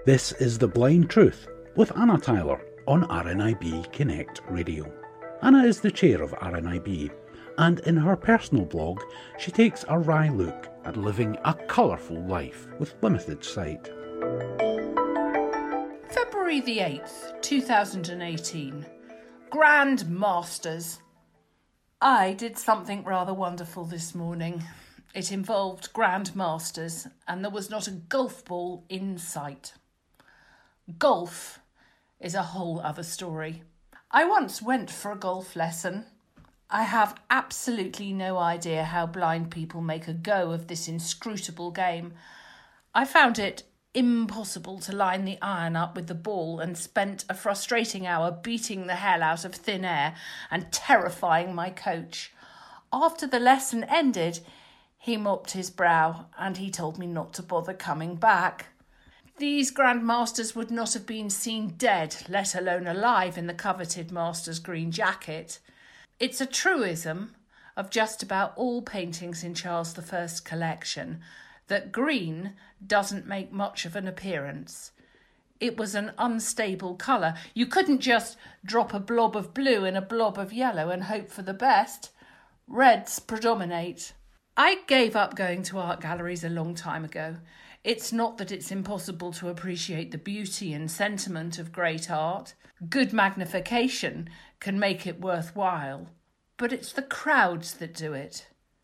This is The Blind Truth with Anna Tyler on RNIB Connect Radio. Anna is the chair of RNIB, and in her personal blog she takes a wry look at living a colourful life with limited sight. February the 8th, 2018. Grand Masters. I did something rather wonderful this morning. It involved Grand Masters, and there was not a golf ball in sight. Golf is a whole other story. I once went for a golf lesson. I have absolutely no idea how blind people make a go of this inscrutable game. I found it impossible to line the iron up with the ball and spent a frustrating hour beating the hell out of thin air and terrifying my coach. After the lesson ended, he mopped his brow and he told me not to bother coming back. These grandmasters would not have been seen dead, let alone alive, in the coveted master's green jacket. It's a truism of just about all paintings in Charles I's collection that green doesn't make much of an appearance. It was an unstable colour. You couldn't just drop a blob of blue in a blob of yellow and hope for the best. Reds predominate. I gave up going to art galleries a long time ago. It's not that it's impossible to appreciate the beauty and sentiment of great art. Good magnification can make it worthwhile, but it's the crowds that do it.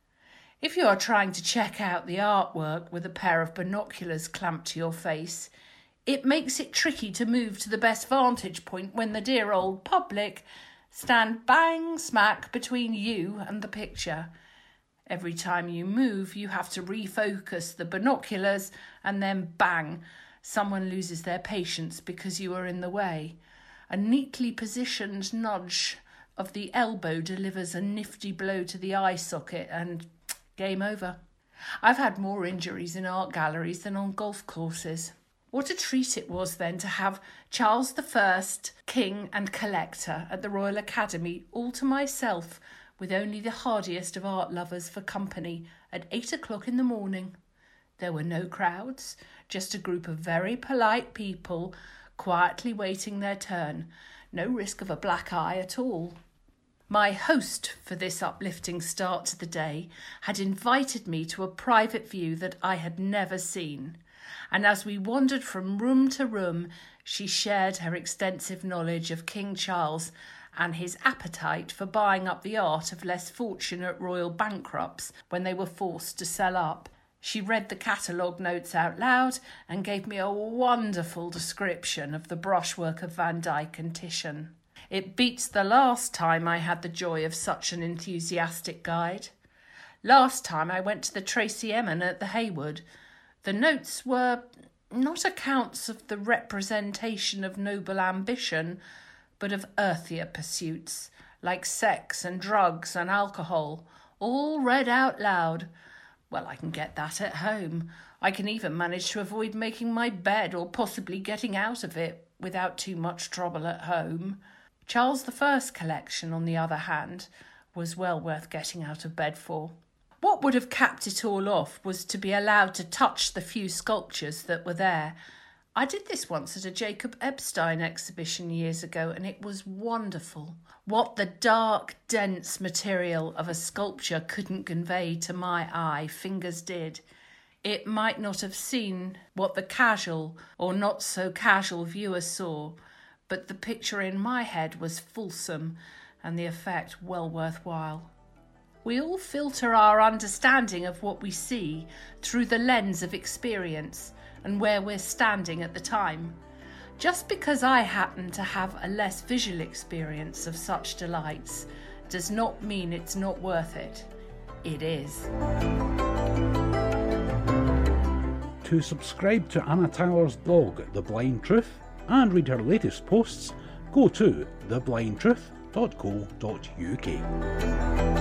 If you are trying to check out the artwork with a pair of binoculars clamped to your face, it makes it tricky to move to the best vantage point when the dear old public stand bang smack between you and the picture. Every time you move, you have to refocus the binoculars and then bang, someone loses their patience because you are in the way. A neatly positioned nudge of the elbow delivers a nifty blow to the eye socket and game over. I've had more injuries in art galleries than on golf courses. What a treat it was then to have Charles I, King and Collector at the Royal Academy all to myself, with only the hardiest of art lovers for company at 8 o'clock in the morning. There were no crowds, just a group of very polite people quietly waiting their turn. No risk of a black eye at all. My host for this uplifting start to the day had invited me to a private view that I had never seen, and as we wandered from room to room, she shared her extensive knowledge of King Charles and his appetite for buying up the art of less fortunate royal bankrupts when they were forced to sell up. She read the catalogue notes out loud and gave me a wonderful description of the brushwork of Van Dyck and Titian. It beats the last time I had the joy of such an enthusiastic guide. Last time I went to the Tracey Emin at the Hayward. The notes were not accounts of the representation of noble ambition, but of earthier pursuits, like sex and drugs and alcohol, all read out loud. Well, I can get that at home. I can even manage to avoid making my bed or possibly getting out of it without too much trouble at home. Charles I's collection, on the other hand, was well worth getting out of bed for. What would have capped it all off was to be allowed to touch the few sculptures that were there. I did this once at a Jacob Epstein exhibition years ago, and it was wonderful. What the dark, dense material of a sculpture couldn't convey to my eye, fingers did. It might not have seen what the casual or not so casual viewer saw, but the picture in my head was fulsome and the effect well worthwhile. We all filter our understanding of what we see through the lens of experience and where we're standing at the time. Just because I happen to have a less visual experience of such delights does not mean it's not worth it. It is. To subscribe to Anna Tyler's blog, The Blind Truth, and read her latest posts, go to theblindtruth.co.uk.